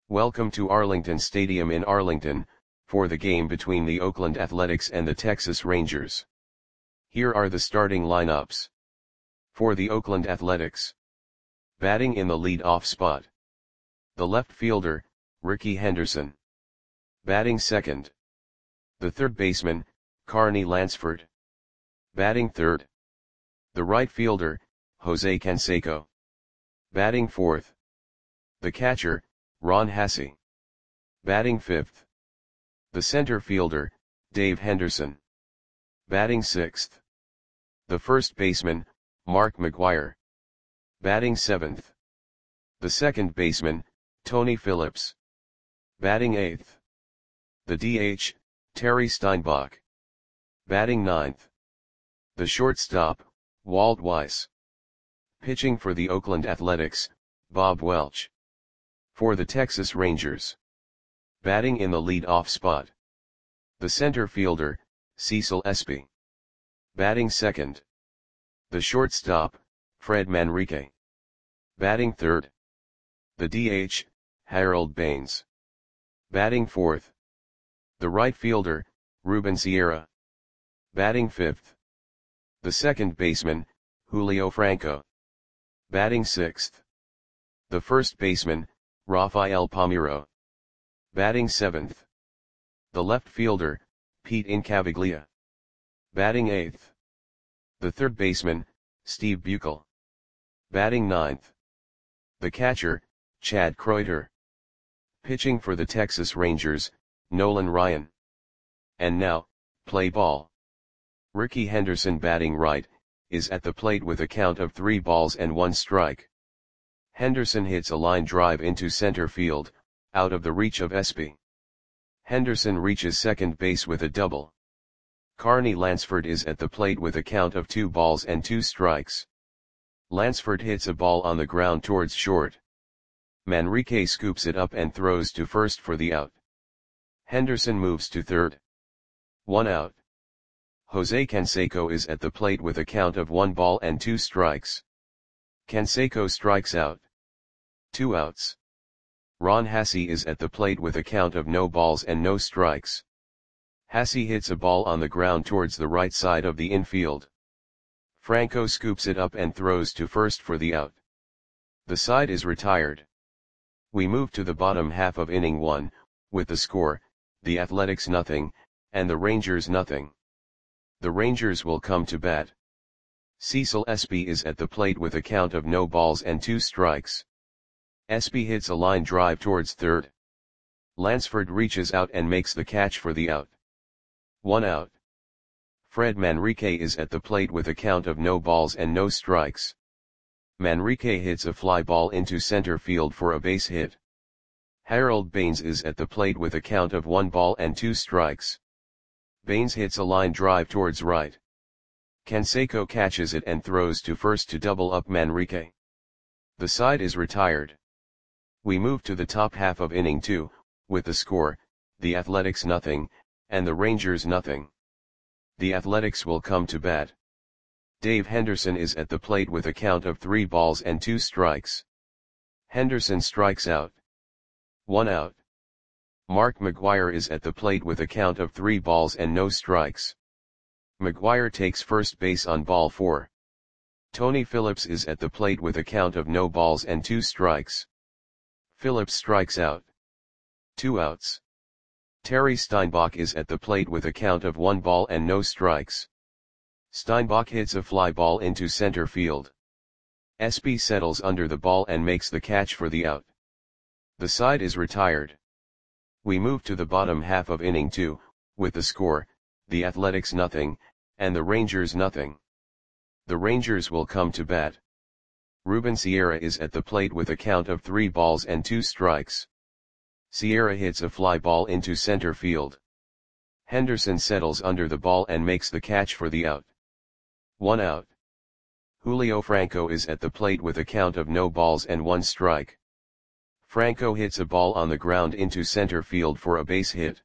Welcome to Arlington Stadium in Arlington, for the game between the Oakland Athletics and the Texas Rangers. Here are the starting lineups. For the Oakland Athletics. Batting in the lead-off spot. The left fielder, Rickey Henderson. Batting second. The third baseman, Carney Lansford. Batting third. The right fielder, Jose Canseco. Batting fourth. The catcher, Ron Hassey. Batting fifth. The center fielder, Dave Henderson. Batting sixth. The first baseman, Mark McGwire. Batting seventh. The second baseman, Tony Phillips. Batting eighth. The DH, Terry Steinbach. Batting ninth. The shortstop, Walt Weiss. Pitching for the Oakland Athletics, Bob Welch. For the Texas Rangers. Batting in the lead-off spot. The center fielder, Cecil Espy. Batting second. The shortstop, Fred Manrique. Batting third. The DH, Harold Baines. Batting fourth. The right fielder, Ruben Sierra. Batting fifth. The second baseman, Julio Franco. Batting sixth. The first baseman, Rafael Palmeiro. Batting seventh. The left fielder, Pete Incaviglia. Batting eighth. The third baseman, Steve Buechel. Batting ninth. The catcher, Chad Kreuter. Pitching for the Texas Rangers, Nolan Ryan. And now, play ball. Rickey Henderson, batting right, is at the plate with a count of 3 balls and 1 strike. Henderson hits a line drive into center field, out of the reach of Espy. Henderson reaches second base with a double. Carney Lansford is at the plate with a count of 2 balls and 2 strikes. Lansford hits a ball on the ground towards short. Manrique scoops it up and throws to first for the out. Henderson moves to third. 1 out. Jose Canseco is at the plate with a count of 1 ball and 2 strikes. Canseco strikes out. 2 outs. Ron Hassey is at the plate with a count of no balls and no strikes. Hassey hits a ball on the ground towards the right side of the infield. Franco scoops it up and throws to first for the out. The side is retired. We move to the bottom half of inning 1, with the score, the Athletics 0, and the Rangers 0. The Rangers will come to bat. Cecil Espy is at the plate with a count of no balls and 2 strikes. Espy hits a line drive towards third. Lansford reaches out and makes the catch for the out. 1 out. Fred Manrique is at the plate with a count of no balls and no strikes. Manrique hits a fly ball into center field for a base hit. Harold Baines is at the plate with a count of 1 ball and 2 strikes. Baines hits a line drive towards right. Canseco catches it and throws to first to double up Manrique. The side is retired. We move to the top half of inning 2, with the score, the Athletics 0, and the Rangers 0. The Athletics will come to bat. Dave Henderson is at the plate with a count of 3 balls and 2 strikes. Henderson strikes out. 1 out. Mark McGwire is at the plate with a count of 3 balls and no strikes. McGwire takes first base on ball 4. Tony Phillips is at the plate with a count of no balls and 2 strikes. Phillips strikes out. 2 outs. Terry Steinbach is at the plate with a count of 1 ball and no strikes. Steinbach hits a fly ball into center field. Espy settles under the ball and makes the catch for the out. The side is retired. We move to the bottom half of inning 2, with the score, the Athletics 0, and the Rangers 0. The Rangers will come to bat. Ruben Sierra is at the plate with a count of 3 balls and 2 strikes. Sierra hits a fly ball into center field. Henderson settles under the ball and makes the catch for the out. 1 out. Julio Franco is at the plate with a count of no balls and 1 strike. Franco hits a ball on the ground into center field for a base hit.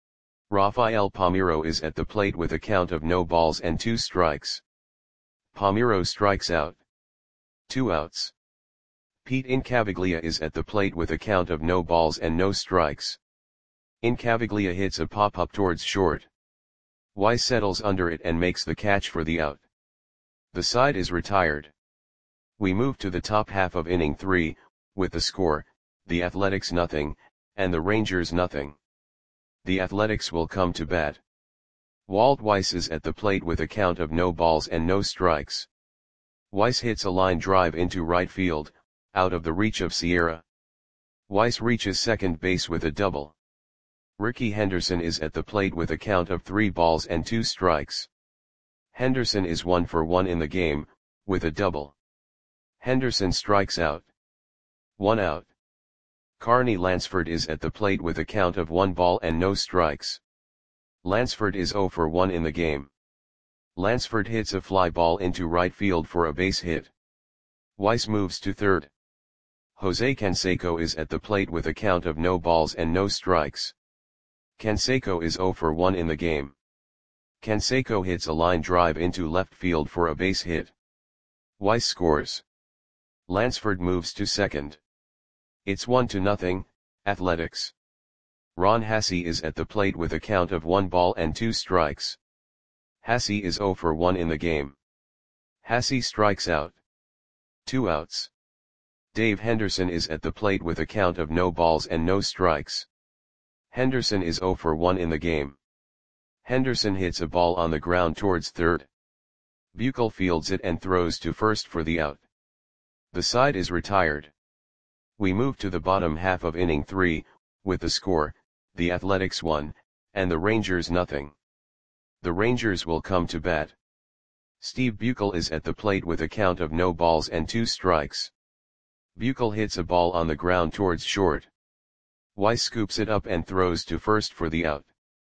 Rafael Palmeiro is at the plate with a count of no balls and 2 strikes. Palmeiro strikes out. 2 outs. Pete Incaviglia is at the plate with a count of no balls and no strikes. Incaviglia hits a pop-up towards short. Weiss settles under it and makes the catch for the out. The side is retired. We move to the top half of inning 3, with the score, the Athletics nothing, and the Rangers nothing. The Athletics will come to bat. Walt Weiss is at the plate with a count of no balls and no strikes. Weiss hits a line drive into right field, out of the reach of Sierra. Weiss reaches second base with a double. Rickey Henderson is at the plate with a count of 3 balls and 2 strikes. Henderson is 1 for 1 in the game, with a double. Henderson strikes out. 1 out. Carney Lansford is at the plate with a count of 1 ball and no strikes. Lansford is 0 for 1 in the game. Lansford hits a fly ball into right field for a base hit. Weiss moves to third. Jose Canseco is at the plate with a count of no balls and no strikes. Canseco is 0 for 1 in the game. Canseco hits a line drive into left field for a base hit. Weiss scores. Lansford moves to second. It's 1-0, Athletics. Ron Hassey is at the plate with a count of 1 ball and 2 strikes. Hassey is 0 for 1 in the game. Hassey strikes out. 2 outs. Dave Henderson is at the plate with a count of no balls and no strikes. Henderson is 0 for 1 in the game. Henderson hits a ball on the ground towards third. Buechel fields it and throws to first for the out. The side is retired. We move to the bottom half of inning 3, with the score, the Athletics 1, and the Rangers nothing. The Rangers will come to bat. Steve Buechel is at the plate with a count of no balls and 2 strikes. Buechel hits a ball on the ground towards short. Weiss scoops it up and throws to first for the out.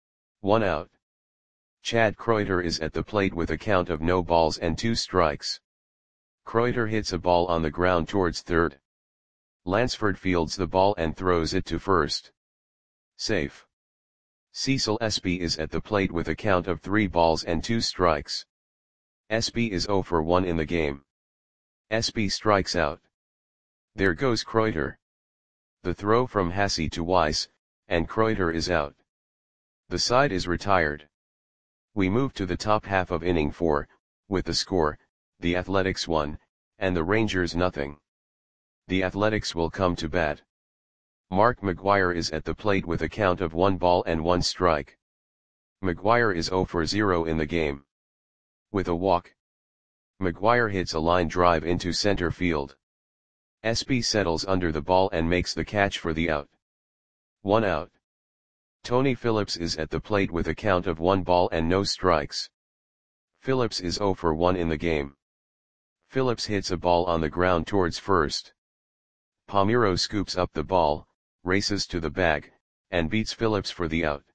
1 out. Chad Kreuter is at the plate with a count of no balls and 2 strikes. Kreuter hits a ball on the ground towards third. Lansford fields the ball and throws it to first. Safe. Cecil Espy is at the plate with a count of 3 balls and 2 strikes. Espy is 0 for 1 in the game. Espy strikes out. There goes Kreuter. The throw from Hassey to Weiss, and Kreuter is out. The side is retired. We move to the top half of inning 4, with the score, the Athletics 1, and the Rangers nothing. The Athletics will come to bat. Mark McGwire is at the plate with a count of 1 ball and 1 strike. McGwire is 0 for 0 in the game. With a walk. McGwire hits a line drive into center field. Espy settles under the ball and makes the catch for the out. 1 out. Tony Phillips is at the plate with a count of 1 ball and no strikes. Phillips is 0 for 1 in the game. Phillips hits a ball on the ground towards first. Palmeiro scoops up the ball, races to the bag, and beats Phillips for the out.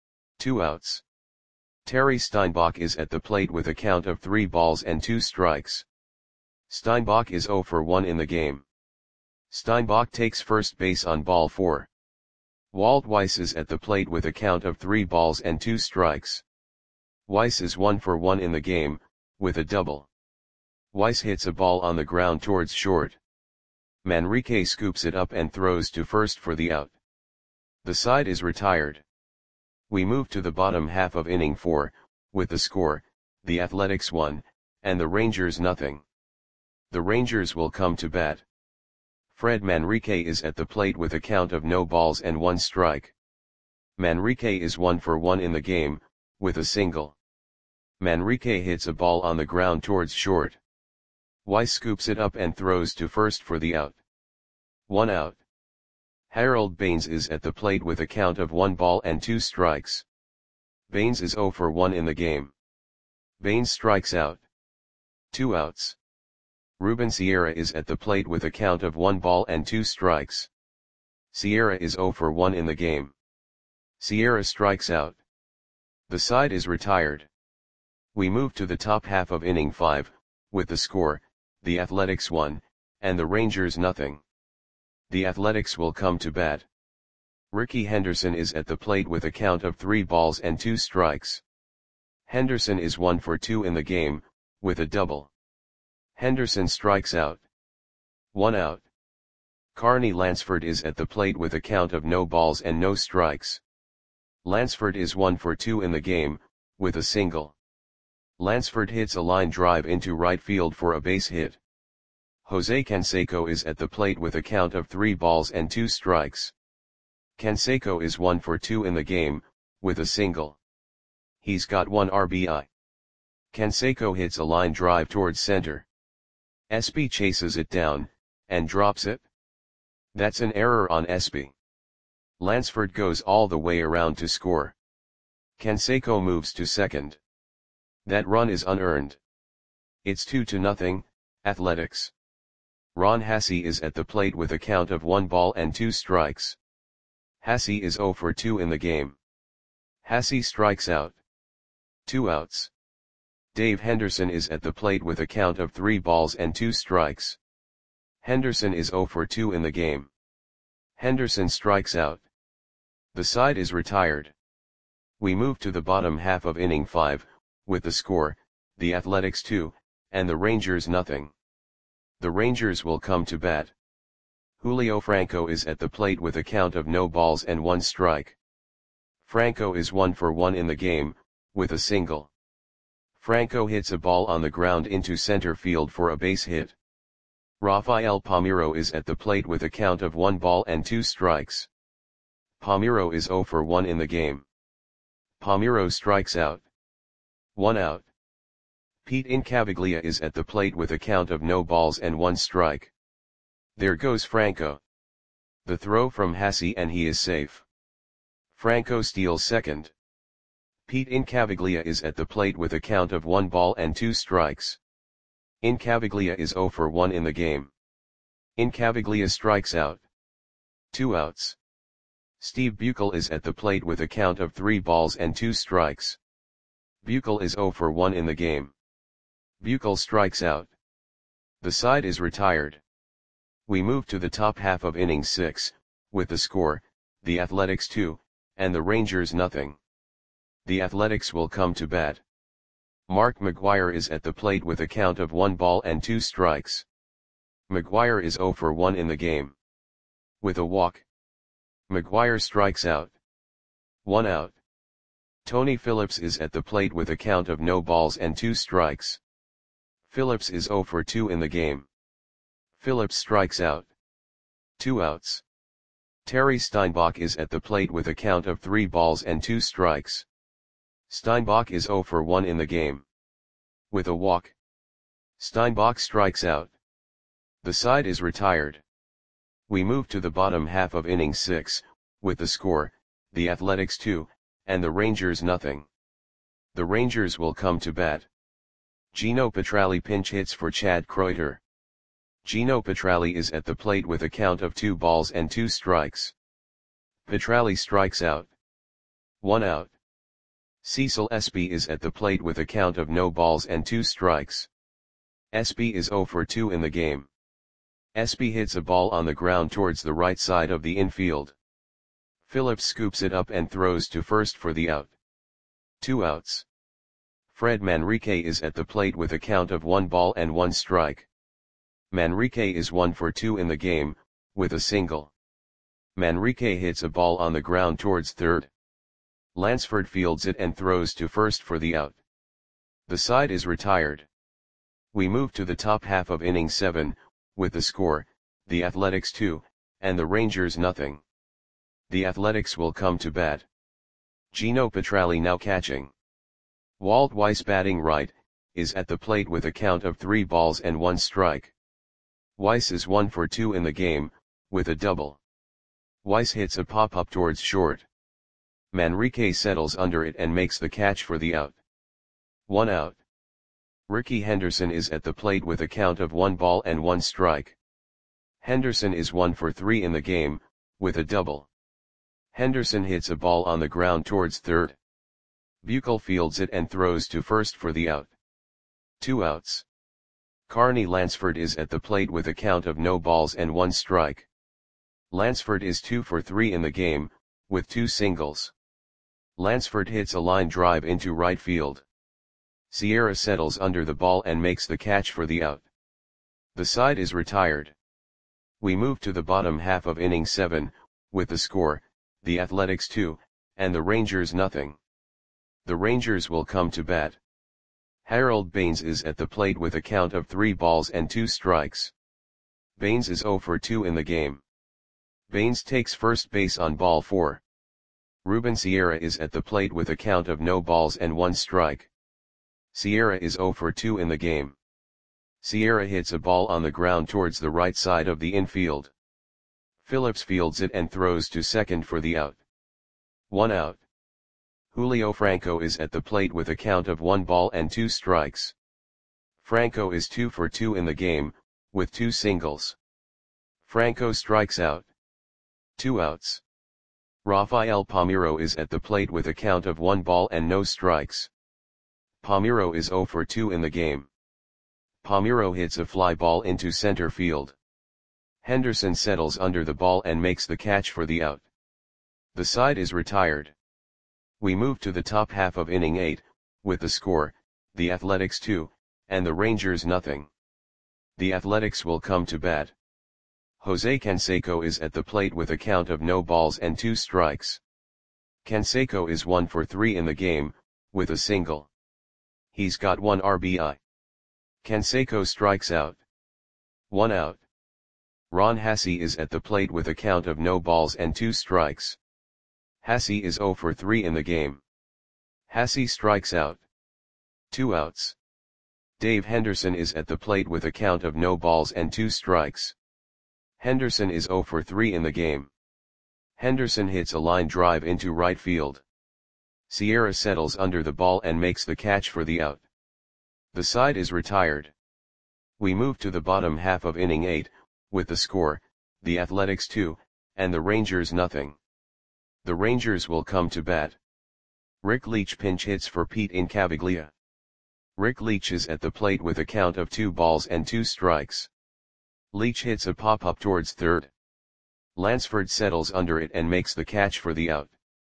2 outs. Terry Steinbach is at the plate with a count of 3 balls and 2 strikes. Steinbach is 0 for 1 in the game. Steinbach takes first base on ball 4. Walt Weiss is at the plate with a count of 3 balls and 2 strikes. Weiss is 1 for 1 in the game, with a double. Weiss hits a ball on the ground towards short. Manrique scoops it up and throws to first for the out. The side is retired. We move to the bottom half of inning 4, with the score, the Athletics 1, and the Rangers nothing. The Rangers will come to bat. Fred Manrique is at the plate with a count of no balls and 1 strike. Manrique is 1 for 1 in the game, with a single. Manrique hits a ball on the ground towards short. Weiss scoops it up and throws to first for the out. 1 out. Harold Baines is at the plate with a count of 1 ball and 2 strikes. Baines is 0 for 1 in the game. Baines strikes out. 2 outs. Ruben Sierra is at the plate with a count of 1 ball and 2 strikes. Sierra is 0 for 1 in the game. Sierra strikes out. The side is retired. We move to the top half of inning 5, with the score, the Athletics 1, and the Rangers nothing. The Athletics will come to bat. Rickey Henderson is at the plate with a count of 3 balls and 2 strikes. Henderson is 1 for 2 in the game, with a double. Henderson strikes out. 1 out. Carney Lansford is at the plate with a count of no balls and no strikes. Lansford is 1 for 2 in the game, with a single. Lansford hits a line drive into right field for a base hit. Jose Canseco is at the plate with a count of 3 balls and 2 strikes. Canseco is 1 for 2 in the game, with a single. He's got 1 RBI. Canseco hits a line drive towards center. Espy chases it down, and drops it. That's an error on Espy. Lansford goes all the way around to score. Canseco moves to second. That run is unearned. It's 2-0, Athletics. Ron Hassey is at the plate with a count of 1 ball and 2 strikes. Hassey is 0 for 2 in the game. Hassey strikes out. 2 outs. Dave Henderson is at the plate with a count of 3 balls and 2 strikes. Henderson is 0 for 2 in the game. Henderson strikes out. The side is retired. We move to the bottom half of inning 5, with the score, the Athletics 2, and the Rangers nothing. The Rangers will come to bat. Julio Franco is at the plate with a count of no balls and 1 strike. Franco is 1 for 1 in the game, with a single. Franco hits a ball on the ground into center field for a base hit. Rafael Palmeiro is at the plate with a count of 1 ball and 2 strikes. Palmeiro is 0 for 1 in the game. Palmeiro strikes out. 1 out. Pete Incaviglia is at the plate with a count of no balls and 1 strike. There goes Franco. The throw from Hassey and he is safe. Franco steals second. Pete Incaviglia is at the plate with a count of 1 ball and 2 strikes. Incaviglia is 0 for 1 in the game. Incaviglia strikes out. 2 outs. Steve Buechel is at the plate with a count of 3 balls and 2 strikes. Buechel is 0 for 1 in the game. Buechel strikes out. The side is retired. We move to the top half of inning 6, with the score, the Athletics 2, and the Rangers nothing. The Athletics will come to bat. Mark McGwire is at the plate with a count of 1 ball and 2 strikes. McGwire is 0 for 1 in the game. With a walk. McGwire strikes out. 1 out. Tony Phillips is at the plate with a count of no balls and 2 strikes. Phillips is 0 for 2 in the game. Phillips strikes out. 2 outs. Terry Steinbach is at the plate with a count of 3 balls and 2 strikes. Steinbach is 0 for 1 in the game. With a walk. Steinbach strikes out. The side is retired. We move to the bottom half of inning 6, with the score, the Athletics 2, and the Rangers nothing. The Rangers will come to bat. Gino Petralli pinch hits for Chad Kreuter. Gino Petralli is at the plate with a count of 2 balls and 2 strikes. Petralli strikes out. 1 out. Cecil Espy is at the plate with a count of no balls and 2 strikes. Espy is 0 for 2 in the game. Espy hits a ball on the ground towards the right side of the infield. Phillips scoops it up and throws to first for the out. 2 outs. Fred Manrique is at the plate with a count of 1 ball and 1 strike. Manrique is 1 for 2 in the game, with a single. Manrique hits a ball on the ground towards third. Lansford fields it and throws to first for the out. The side is retired. We move to the top half of inning 7, with the score, the Athletics 2, and the Rangers nothing. The Athletics will come to bat. Gino Petralli now catching. Walt Weiss batting right, is at the plate with a count of 3 balls and 1 strike. Weiss is 1 for 2 in the game, with a double. Weiss hits a pop-up towards short. Manrique settles under it and makes the catch for the out. 1 out. Ricky Henderson is at the plate with a count of 1 ball and 1 strike. Henderson is 1 for 3 in the game, with a double. Henderson hits a ball on the ground towards third. Buechel fields it and throws to first for the out. 2 outs. Carney Lansford is at the plate with a count of no balls and 1 strike. Lansford is 2 for 3 in the game, with 2 singles. Lansford hits a line drive into right field. Sierra settles under the ball and makes the catch for the out. The side is retired. We move to the bottom half of inning 7, with the score, the Athletics 2, and the Rangers nothing. The Rangers will come to bat. Harold Baines is at the plate with a count of 3 balls and 2 strikes. Baines is 0 for 2 in the game. Baines takes first base on ball 4. Ruben Sierra is at the plate with a count of no balls and 1 strike. Sierra is 0 for 2 in the game. Sierra hits a ball on the ground towards the right side of the infield. Phillips fields it and throws to second for the out. 1 out. Julio Franco is at the plate with a count of 1 ball and 2 strikes. Franco is 2 for 2 in the game, with 2 singles. Franco strikes out. 2 outs. Rafael Palmeiro is at the plate with a count of 1 ball and no strikes. Palmeiro is 0 for 2 in the game. Palmeiro hits a fly ball into center field. Henderson settles under the ball and makes the catch for the out. The side is retired. We move to the top half of inning 8, with the score, the Athletics 2, and the Rangers nothing. The Athletics will come to bat. Jose Canseco is at the plate with a count of no balls and 2 strikes. Canseco is 1 for 3 in the game, with a single. He's got 1 RBI. Canseco strikes out. 1 out. Ron Hassey is at the plate with a count of no balls and 2 strikes. Hassey is 0 for 3 in the game. Hassey strikes out. 2 outs. Dave Henderson is at the plate with a count of no balls and 2 strikes. Henderson is 0 for 3 in the game. Henderson hits a line drive into right field. Sierra settles under the ball and makes the catch for the out. The side is retired. We move to the bottom half of inning 8, with the score, the Athletics 2, and the Rangers nothing. The Rangers will come to bat. Rick Leach pinch hits for Pete Incaviglia. Rick Leach is at the plate with a count of 2 balls and 2 strikes. Leach hits a pop-up towards third. Lansford settles under it and makes the catch for the out.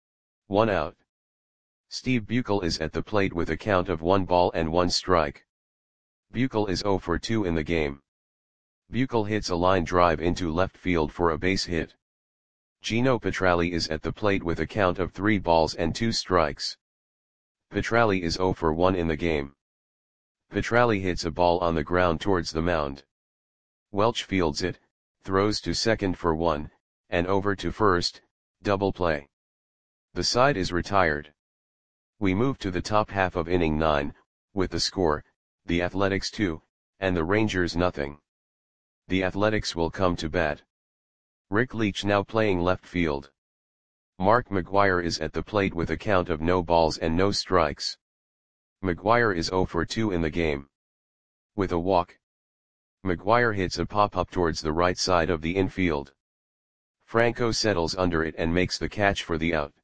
1 out. Steve Buechel is at the plate with a count of 1 ball and 1 strike. Buechel is 0 for 2 in the game. Buechel hits a line drive into left field for a base hit. Gino Petralli is at the plate with a count of 3 balls and 2 strikes. Petralli is 0 for 1 in the game. Petralli hits a ball on the ground towards the mound. Welch fields it, throws to second for 1, and over to first, double play. The side is retired. We move to the top half of inning 9, with the score, the Athletics 2, and the Rangers nothing. The Athletics will come to bat. Rick Leach now playing left field. Mark McGwire is at the plate with a count of no balls and no strikes. McGwire is 0 for 2 in the game. With a walk. McGwire hits a pop-up towards the right side of the infield. Franco settles under it and makes the catch for the out.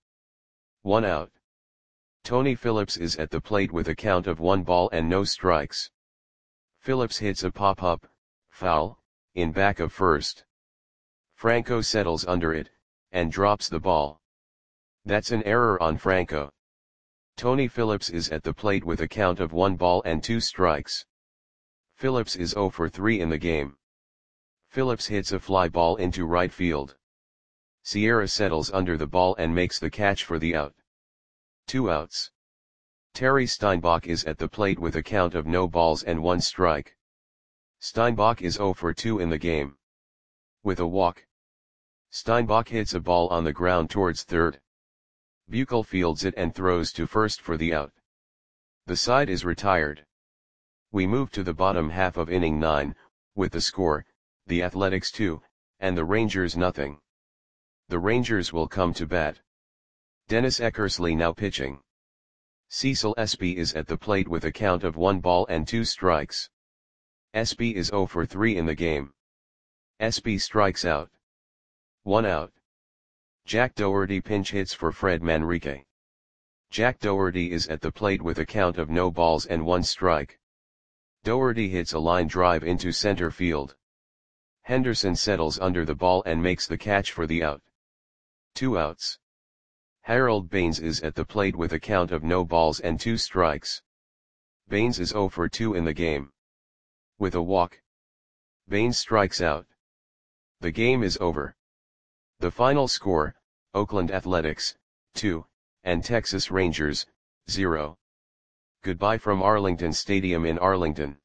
1 out. Tony Phillips is at the plate with a count of 1 ball and no strikes. Phillips hits a pop-up, foul, in back of first. Franco settles under it, and drops the ball. That's an error on Franco. Tony Phillips is at the plate with a count of 1 ball and 2 strikes. Phillips is 0 for 3 in the game. Phillips hits a fly ball into right field. Sierra settles under the ball and makes the catch for the out. 2 outs. Terry Steinbach is at the plate with a count of no balls and 1 strike. Steinbach is 0 for 2 in the game. With a walk. Steinbach hits a ball on the ground towards third. Buechel fields it and throws to first for the out. The side is retired. We move to the bottom half of inning 9, with the score, the Athletics 2, and the Rangers nothing. The Rangers will come to bat. Dennis Eckersley now pitching. Cecil Espy is at the plate with a count of 1 ball and 2 strikes. Espy is 0 for 3 in the game. Espy strikes out. 1 out. Jack Dougherty pinch hits for Fred Manrique. Jack Dougherty is at the plate with a count of no balls and 1 strike. Dougherty hits a line drive into center field. Henderson settles under the ball and makes the catch for the out. 2 outs. Harold Baines is at the plate with a count of no balls and 2 strikes. Baines is 0 for 2 in the game. With a walk. Baines strikes out. The game is over. The final score, Oakland Athletics, 2, and Texas Rangers, 0. Goodbye from Arlington Stadium in Arlington.